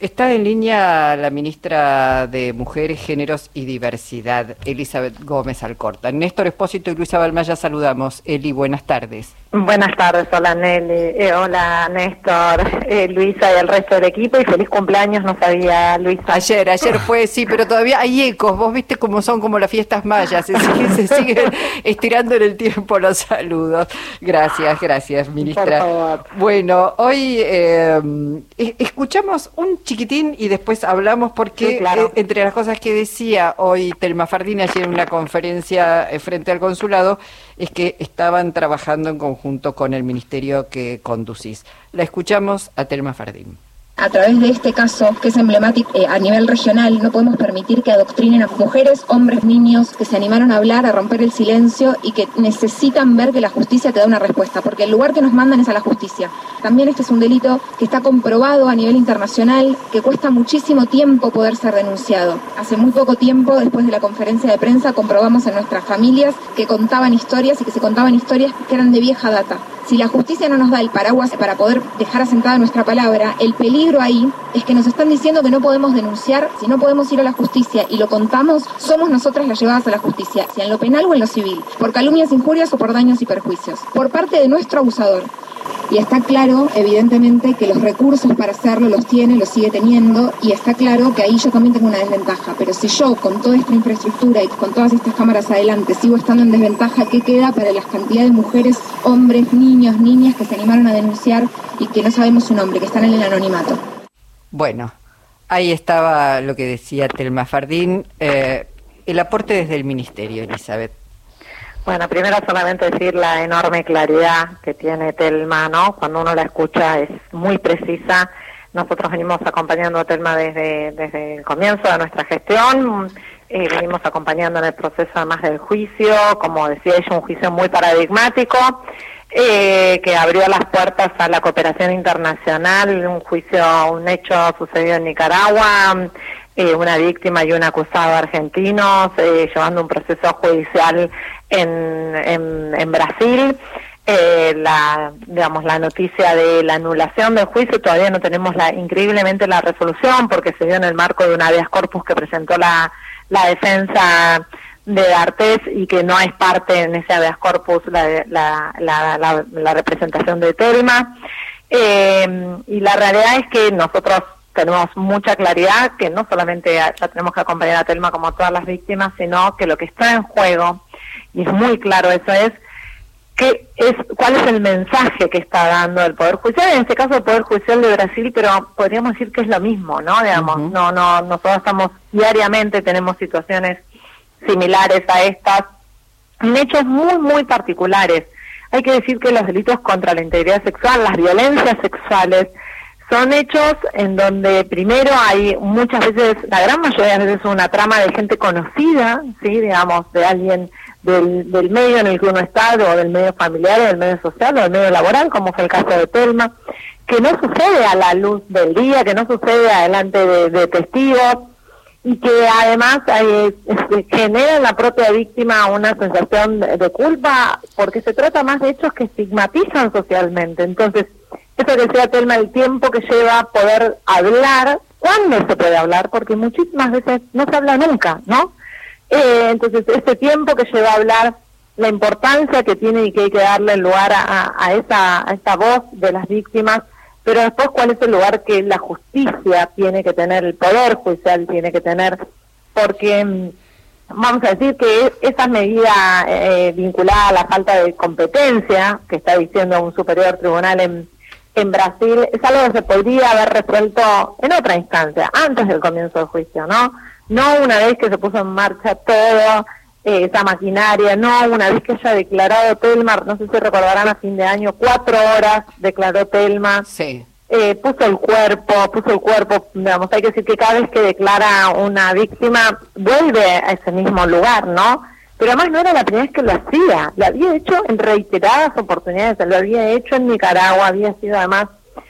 Está en línea la ministra de Mujeres, Géneros y Diversidad, Elizabeth Gómez Alcorta. Néstor Espósito y Luisa Balmaya saludamos. Eli, buenas tardes. Buenas tardes, hola Nelly, hola Néstor, Luisa y el resto del equipo, y feliz cumpleaños, no sabía Luisa. Ayer fue, sí, pero todavía hay ecos, vos viste cómo son como las fiestas mayas, se siguen estirando en el tiempo los saludos. Gracias, ministra. Por favor. Bueno, hoy escuchamos un chiquitín y después hablamos porque sí, claro. Entre las cosas que decía hoy Telma Fardín ayer en una conferencia frente al consulado es que estaban trabajando en conjunto con el ministerio que conducís. La escuchamos a Telma Fardín. A través de este caso, que es emblemático a nivel regional, no podemos permitir que adoctrinen a mujeres, hombres, niños que se animaron a hablar, a romper el silencio y que necesitan ver que la justicia te da una respuesta, porque el lugar que nos mandan es a la justicia. También este es un delito que está comprobado a nivel internacional, que cuesta muchísimo tiempo poder ser denunciado. Hace muy poco tiempo, después de la conferencia de prensa, comprobamos en nuestras familias que contaban historias y que se contaban historias que eran de vieja data. Si la justicia no nos da el paraguas para poder dejar asentada nuestra palabra, el peligro ahí es que nos están diciendo que no podemos denunciar, si no podemos ir a la justicia y lo contamos, somos nosotras las llevadas a la justicia, sea en lo penal o en lo civil, por calumnias, injurias o por daños y perjuicios, por parte de nuestro abusador. Y está claro, evidentemente, que los recursos para hacerlo los tiene, los sigue teniendo, y está claro que ahí yo también tengo una desventaja. Pero si yo, con toda esta infraestructura y con todas estas cámaras adelante, sigo estando en desventaja, ¿qué queda para la cantidad de mujeres, hombres, niños, niñas que se animaron a denunciar y que no sabemos su nombre, que están en el anonimato? Bueno, ahí estaba lo que decía Telma Fardín, el aporte desde el ministerio, Elizabeth. Bueno, primero solamente decir la enorme claridad que tiene Telma, ¿no? Cuando uno la escucha es muy precisa. Nosotros venimos acompañando a Telma desde el comienzo de nuestra gestión, venimos acompañando en el proceso además del juicio, como decía ella, un juicio muy paradigmático, que abrió las puertas a la cooperación internacional, un hecho sucedido en Nicaragua, una víctima y un acusado argentinos, llevando un proceso judicial en Brasil. La noticia de la anulación del juicio, todavía no tenemos increíblemente la resolución, porque se dio en el marco de un habeas corpus que presentó la defensa de D'Artés, y que no es parte en ese habeas corpus la representación de Telma. Y la realidad es que nosotros tenemos mucha claridad que no solamente ya tenemos que acompañar a Telma como a todas las víctimas, sino que lo que está en juego, y es muy claro eso, cuál es el mensaje que está dando el Poder Judicial, en este caso el Poder Judicial de Brasil, pero podríamos decir que es lo mismo, ¿no? Digamos, nosotros diariamente tenemos situaciones similares a estas, en hechos muy, muy particulares. Hay que decir que los delitos contra la integridad sexual, las violencias sexuales, son hechos en donde primero hay muchas veces, la gran mayoría de veces, una trama de gente conocida, sí, digamos, de alguien del medio en el que uno está, o del medio familiar, o del medio social, o del medio laboral, como fue el caso de Telma, que no sucede a la luz del día, que no sucede adelante de testigos, y que además genera en la propia víctima una sensación de culpa, porque se trata más de hechos que estigmatizan socialmente. Entonces, eso que decía Telma, el tiempo que lleva poder hablar, ¿cuándo se puede hablar? Porque muchísimas veces no se habla nunca, ¿no? Entonces, este tiempo que lleva a hablar, la importancia que tiene y que hay que darle lugar a esta voz de las víctimas, pero después cuál es el lugar que la justicia tiene que tener, el Poder Judicial tiene que tener, porque vamos a decir que esas medidas vinculadas a la falta de competencia, que está diciendo un superior tribunal en Brasil, es algo que se podría haber resuelto en otra instancia, antes del comienzo del juicio, ¿no? No una vez que se puso en marcha todo esa maquinaria, no una vez que haya declarado Telma, no sé si recordarán, a fin de año, 4 horas declaró Telma, sí. Puso el cuerpo, digamos, hay que decir que cada vez que declara una víctima vuelve a ese mismo lugar, ¿no? Pero además no era la primera vez que lo hacía, lo había hecho en reiteradas oportunidades, lo había hecho en Nicaragua, había sido además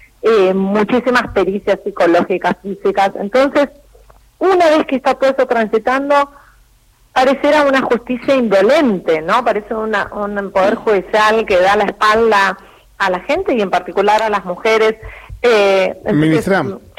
muchísimas pericias psicológicas, físicas. Entonces, una vez que está todo eso transitando, pareciera una justicia indolente, ¿no? Parece un Poder Judicial que da la espalda a la gente y en particular a las mujeres. Ministra,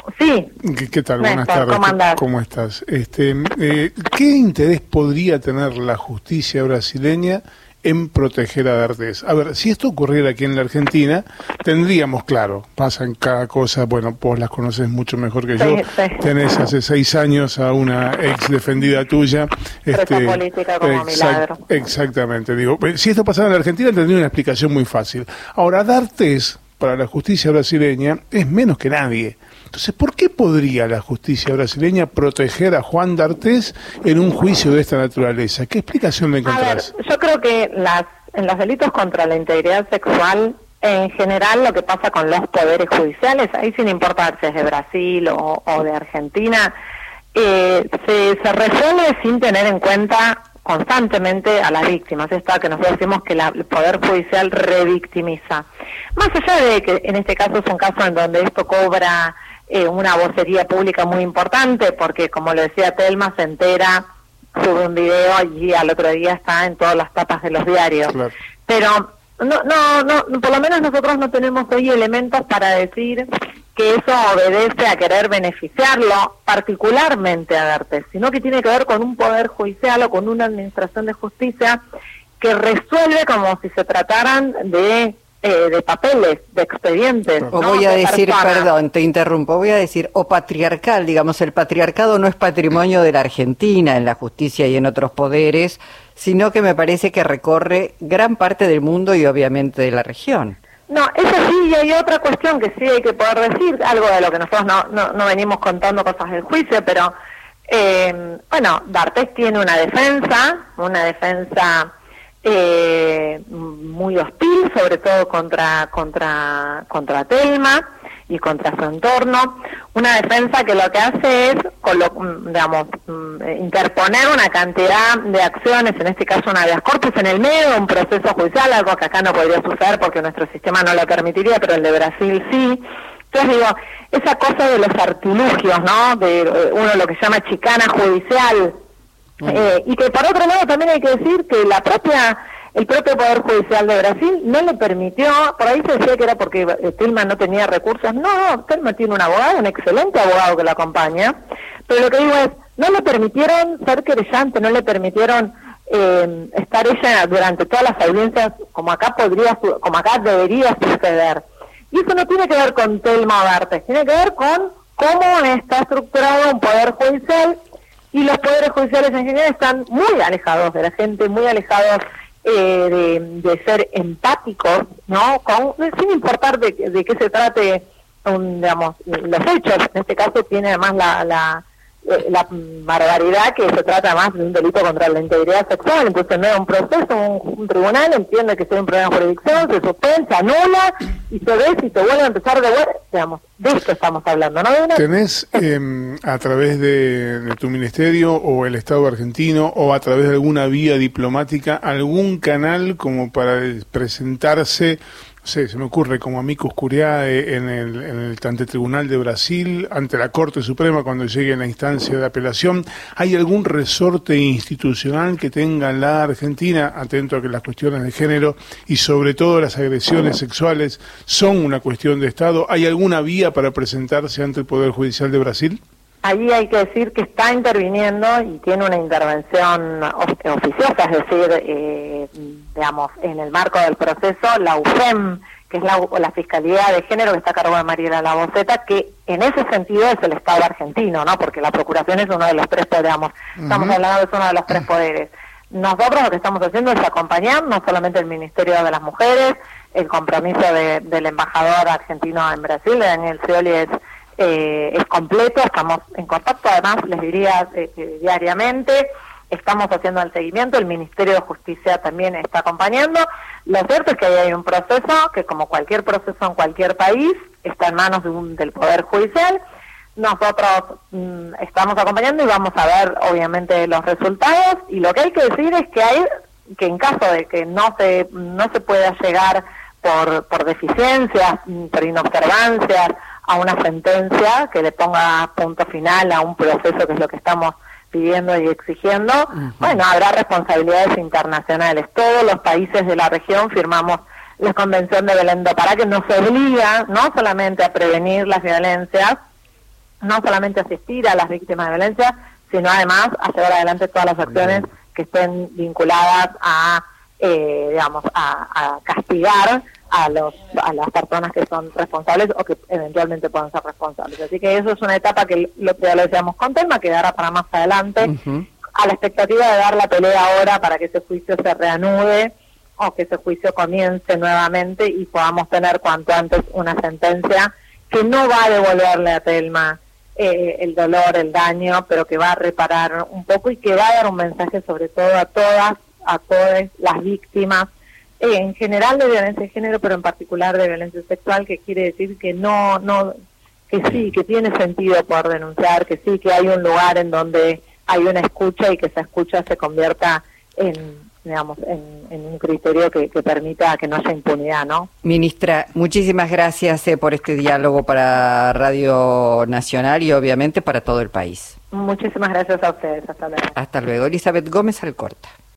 Sí. ¿Qué tal? Néstor, Buenas tardes. ¿cómo andás? ¿Cómo estás? ¿Qué interés podría tener la justicia brasileña en proteger a D'Artés? A ver, si esto ocurriera aquí en la Argentina, tendríamos, claro, pasan cada cosa, bueno, vos las conoces mucho mejor que yo, tenés hace 6 años a una ex defendida tuya. Política como milagro. Exactamente, digo, si esto pasara en la Argentina tendría una explicación muy fácil. Ahora, D'Artés, para la justicia brasileña, es menos que nadie. Entonces, ¿por qué podría la justicia brasileña proteger a Juan D'Artés en un juicio de esta naturaleza? ¿Qué explicación le encontrás? A ver, yo creo que en los delitos contra la integridad sexual, en general lo que pasa con los poderes judiciales, ahí sin importar si es de Brasil o de Argentina, se resuelve sin tener en cuenta constantemente a las víctimas. Esto que nosotros decimos que el Poder Judicial revictimiza. Más allá de que en este caso es un caso en donde esto cobra una vocería pública muy importante, porque como lo decía Telma, se entera, sube un video y al otro día está en todas las tapas de los diarios. Claro. Pero no, por lo menos nosotros no tenemos hoy elementos para decir que eso obedece a querer beneficiarlo particularmente a D'Artés, sino que tiene que ver con un poder judicial o con una administración de justicia que resuelve como si se trataran de papeles, de expedientes. O voy a decir, perdón, te interrumpo, voy a decir, o patriarcal, digamos, el patriarcado no es patrimonio de la Argentina en la justicia y en otros poderes, sino que me parece que recorre gran parte del mundo y obviamente de la región. No, eso sí, y hay otra cuestión que sí hay que poder decir, algo de lo que nosotros no venimos contando cosas del juicio, pero bueno, D'Artés tiene una defensa muy hostil, sobre todo contra Telma y contra su entorno, una defensa que lo que hace es, interponer una cantidad de acciones, en este caso una habeas corpus, en el medio de un proceso judicial, algo que acá no podría suceder porque nuestro sistema no lo permitiría, pero el de Brasil sí. Entonces digo, esa cosa de los artilugios, ¿no? De uno lo que se llama chicana judicial, y que por otro lado también hay que decir que el propio Poder Judicial de Brasil no le permitió, por ahí se decía que era porque Telma no tenía recursos, no, Telma tiene un abogado, un excelente abogado que lo acompaña, pero lo que digo es, no le permitieron ser querellante, no le permitieron estar ella durante todas las audiencias como acá debería suceder. Y eso no tiene que ver con Telma o D'Artés, tiene que ver con cómo está estructurado un Poder Judicial, y los poderes judiciales en general están muy alejados de la gente, muy alejados de ser empáticos, ¿no? Sin importar de qué se trate, los hechos. En este caso tiene además la barbaridad que se trata más de un delito contra la integridad sexual, entonces no es un proceso, un tribunal entiende que si hay un problema de jurisdicción, se suspende, se anula y se ve si se vuelve a empezar de vuelta, de esto estamos hablando, ¿no? ¿Tenés a través de tu ministerio o el Estado argentino o a través de alguna vía diplomática algún canal como para presentarse? Se me ocurre como amicus curiae ante el Tribunal de Brasil, ante la Corte Suprema cuando llegue a la instancia de apelación? ¿Hay algún resorte institucional que tenga la Argentina, atento a que las cuestiones de género y sobre todo las agresiones sexuales son una cuestión de Estado? ¿Hay alguna vía para presentarse ante el Poder Judicial de Brasil? Ahí hay que decir que está interviniendo y tiene una intervención oficiosa, es decir, en el marco del proceso, la UFEM, que es la Fiscalía de Género, que está a cargo de Mariela Laboceta, que en ese sentido es el Estado argentino, ¿no? Porque la Procuración es uno de los tres poderes, estamos hablando de uno de los tres poderes. Nosotros lo que estamos haciendo es acompañar no solamente el Ministerio de las Mujeres, el compromiso del embajador argentino en Brasil, Daniel Scioli, es completo, estamos en contacto, además les diría diariamente, estamos haciendo el seguimiento, el Ministerio de Justicia también está acompañando. Lo cierto es que ahí hay un proceso que, como cualquier proceso en cualquier país, está en manos del Poder Judicial. Nosotros estamos acompañando y vamos a ver obviamente los resultados, y lo que hay que decir es que en caso de que no se pueda llegar por deficiencias, por inobservancias, a una sentencia que le ponga punto final a un proceso que es lo que estamos pidiendo y exigiendo, bueno, habrá responsabilidades internacionales. Todos los países de la región firmamos la Convención de Belém do Pará, que nos obliga no solamente a prevenir las violencias, no solamente asistir a las víctimas de violencia, sino además a llevar adelante todas las acciones que estén vinculadas a, digamos, a castigar a las personas que son responsables o que eventualmente puedan ser responsables. Así que eso es una etapa que lo decíamos con Telma, quedará para más adelante, a la expectativa de dar la pelea ahora para que ese juicio se reanude o que ese juicio comience nuevamente y podamos tener cuanto antes una sentencia que no va a devolverle a Telma el dolor, el daño, pero que va a reparar un poco y que va a dar un mensaje sobre todo a todas las víctimas, en general de violencia de género, pero en particular de violencia sexual, que quiere decir que que sí, que tiene sentido por denunciar, que sí, que hay un lugar en donde hay una escucha y que esa escucha se convierta en un criterio que permita que no haya impunidad, ¿no? Ministra, muchísimas gracias por este diálogo para Radio Nacional y obviamente para todo el país. Muchísimas gracias a ustedes. Hasta luego. Hasta luego. Elizabeth Gómez Alcorta.